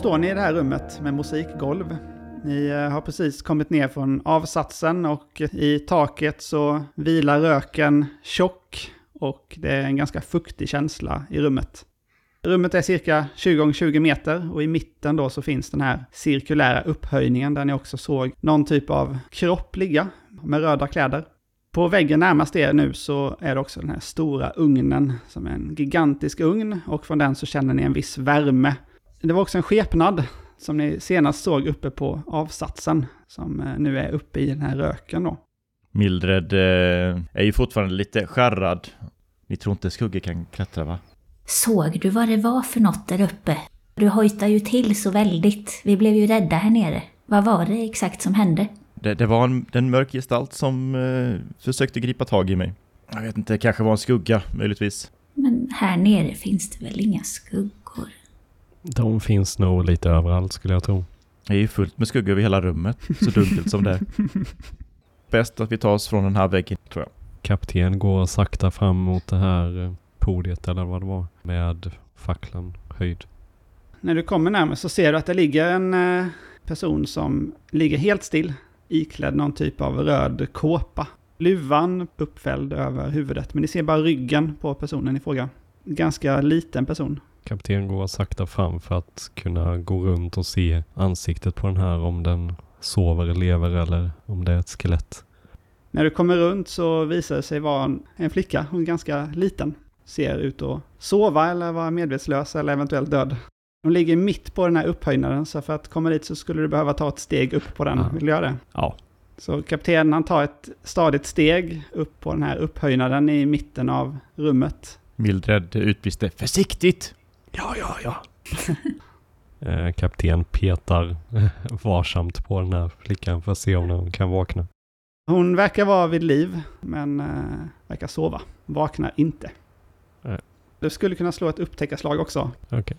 står ni i det här rummet med musikgolv. Ni har precis kommit ner från avsatsen och i taket så vilar röken tjock och det är en ganska fuktig känsla i rummet. Rummet är cirka 20x20 meter och i mitten då så finns den här cirkulära upphöjningen där ni också såg någon typ av kropp ligga med röda kläder. På väggen närmast er nu så är det också den här stora ugnen som är en gigantisk ugn och från den så känner ni en viss värme. Det var också en skepnad som ni senast såg uppe på avsatsen som nu är uppe i den här röken då. Mildred är ju fortfarande lite skärrad. Ni tror inte Skugge kan klättra, va? Såg du vad det var för något där uppe? Du hojtar ju till så väldigt. Vi blev ju rädda här nere. Vad var det exakt som hände? Det var en mörk gestalt som försökte gripa tag i mig. Jag vet inte, det kanske var en skugga, möjligtvis. Men här nere finns det väl inga skuggor? De finns nog lite överallt skulle jag tro. Det är ju fullt med skuggor över hela rummet, så dunkelt som det är. Bäst att vi tar oss från den här väggen, tror jag. Kapten går sakta fram mot det här podiet eller vad det var med facklan höjd. När du kommer närmare så ser du att det ligger en person som ligger helt still, iklädd någon typ av röd kåpa. Luvan uppfälld över huvudet, men ni ser bara ryggen på personen i fråga. Ganska liten person. Kapten går sakta fram för att kunna gå runt och se ansiktet på den här, om den sover, lever eller om det är ett skelett. När du kommer runt så visar det sig vara en flicka, hon är ganska liten. Ser ut att sova eller vara medvetslös eller eventuellt död. Hon ligger mitt på den här upphöjnaden, så för att komma dit så skulle du behöva ta ett steg upp på den. Ja. Vill du göra det? Ja. Så kaptenen han tar ett stadigt steg upp på den här upphöjnaden i mitten av rummet. Mildred utbrister, försiktigt! Ja. Kapten petar varsamt på den här flickan för att se om den kan vakna. Hon verkar vara vid liv, men verkar sova. Vaknar inte. Nej. Du skulle kunna slå ett upptäckarslag också. Okej.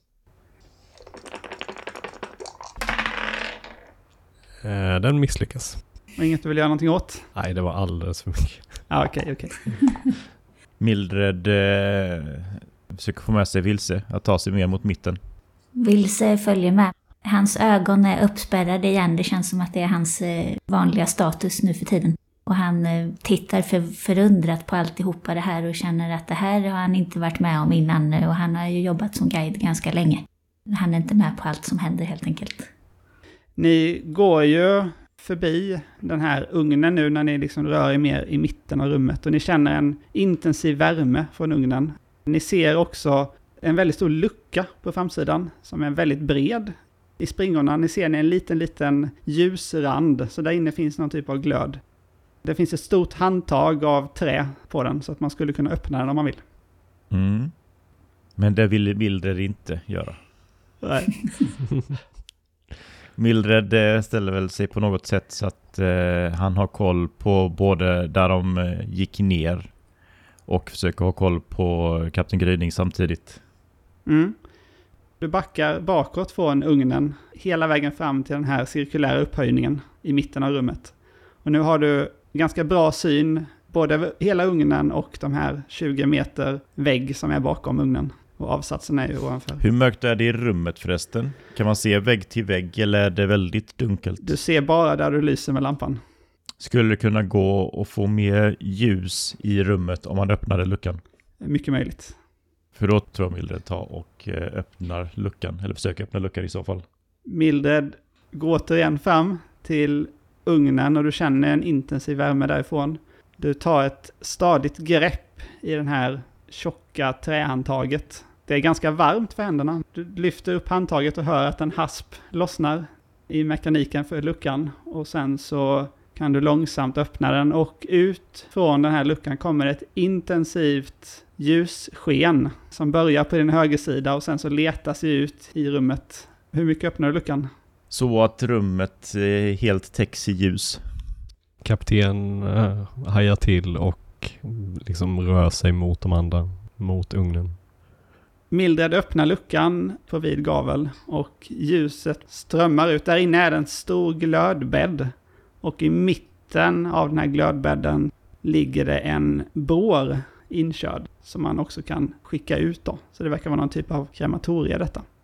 Den misslyckas. Och inget du vill göra någonting åt? Nej, det var alldeles för mycket. Ja, okej. Mildred försöker få med sig Vilse att ta sig mer mot mitten. Vilse följer med. Hans ögon är uppspärrade igen. Det känns som att det är hans vanliga status nu för tiden. Och han tittar förundrat på alltihopa det här och känner att det här har han inte varit med om innan. Och han har ju jobbat som guide ganska länge. Han är inte med på allt som händer helt enkelt. Ni går ju förbi den här ugnen nu när ni liksom rör er mer i mitten av rummet. Och ni känner en intensiv värme från ugnen. Ni ser också en väldigt stor lucka på framsidan som är väldigt bred. I springorna ni ser en liten ljusrand, så där inne finns någon typ av glöd. Det finns ett stort handtag av trä på den så att man skulle kunna öppna den om man vill. Mm. Men det vill Mildred inte göra. Nej. Mildred ställer väl sig på något sätt så att han har koll på både där de gick ner och försöker ha koll på Kapten Gryning samtidigt. Mm. Du backar bakåt från ugnen hela vägen fram till den här cirkulära upphöjningen i mitten av rummet. Och nu har du ganska bra syn både över hela ugnen och de här 20 meter vägg som är bakom ugnen. Och avsatsen är ju ovanför. Hur mörkt är det i rummet förresten? Kan man se vägg till vägg eller är det väldigt dunkelt? Du ser bara där du lyser med lampan. Skulle det kunna gå och få mer ljus i rummet om man öppnade luckan? Mycket möjligt. För då tror jag Mildred tar och öppnar luckan. Eller försöker öppna luckan i så fall. Mildred går återigen fram till ugnen och du känner en intensiv värme därifrån. Du tar ett stadigt grepp i den här tjocka trähandtaget. Det är ganska varmt för händerna. Du lyfter upp handtaget och hör att en hasp lossnar i mekaniken för luckan. Och sen så kan du långsamt öppna den och ut från den här luckan kommer ett intensivt ljussken som börjar på din högersida och sen så letar sig ut i rummet. Hur mycket öppnar du luckan? Så att rummet helt täcks i ljus. Kapten hajar till och liksom rör sig mot de andra, mot ugnen. Mildred öppnar luckan på vid gavel och ljuset strömmar ut. Där inne är det en stor glödbädd och i mitten av den här glödbädden ligger det en bår inkörd som man också kan skicka ut då. Så det verkar vara någon typ av krematorie detta.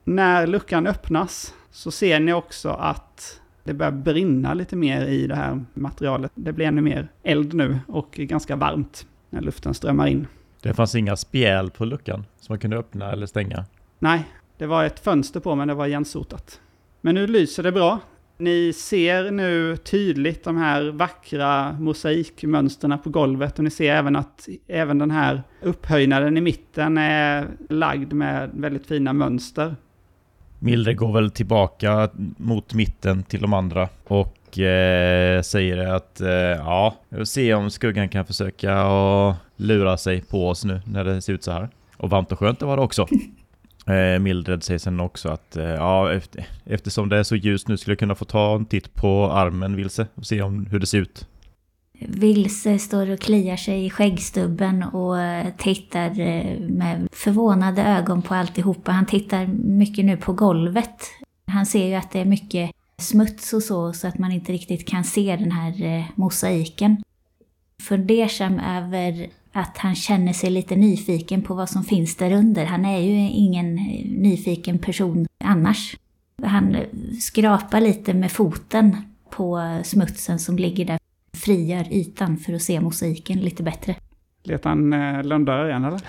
När luckan öppnas så ser ni också att det börjar brinna lite mer i det här materialet. Det blir ännu mer eld nu och ganska varmt när luften strömmar in. Det fanns inga spjäl på luckan som man kunde öppna eller stänga? Nej, det var ett fönster på men det var igensotat. Men nu lyser det bra. Ni ser nu tydligt de här vackra mosaikmönsterna på golvet och ni ser även att även den här upphöjnaden i mitten är lagd med väldigt fina mönster. Mildred går väl tillbaka mot mitten till de andra och säger att ja, jag vill se om skuggan kan försöka att lura sig på oss nu när det ser ut så här. Och varmt och skönt det var det också. Mildred säger sen också att ja, eftersom det är så ljust nu skulle jag kunna få ta en titt på armen Vilse och se hur det ser ut. Vilse står och kliar sig i skäggstubben och tittar med förvånade ögon på alltihopa. Han tittar mycket nu på golvet. Han ser ju att det är mycket smuts och så att man inte riktigt kan se den här mosaiken. Fundersam över att han känner sig lite nyfiken på vad som finns där under. Han är ju ingen nyfiken person annars. Han skrapar lite med foten på smutsen som ligger där. Frigör ytan för att se mosaiken lite bättre. Letar han lönndörrar igen eller?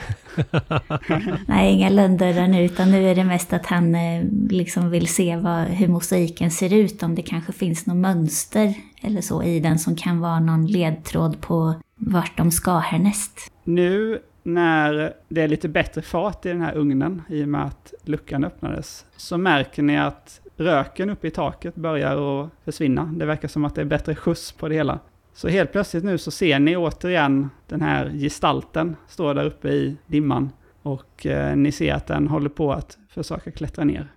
Nej, inga lönndörrar nu utan nu är det mest att han liksom vill se hur mosaiken ser ut. Om det kanske finns något mönster eller så i den som kan vara någon ledtråd på vart de ska härnäst. Nu när det är lite bättre fart i den här ugnen i och med att luckan öppnades så märker ni att röken uppe i taket börjar att försvinna. Det verkar som att det är bättre skjuts på det hela. Så helt plötsligt nu så ser ni återigen den här gestalten stå där uppe i dimman. Och ni ser att den håller på att försöka klättra ner.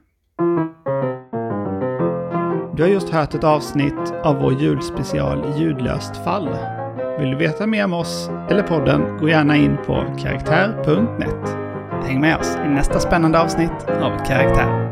Du har just hört ett avsnitt av vår julspecial Ljudlöst fall. Vill du veta mer om oss eller podden, gå gärna in på karaktär.net. Häng med oss i nästa spännande avsnitt av Karaktär.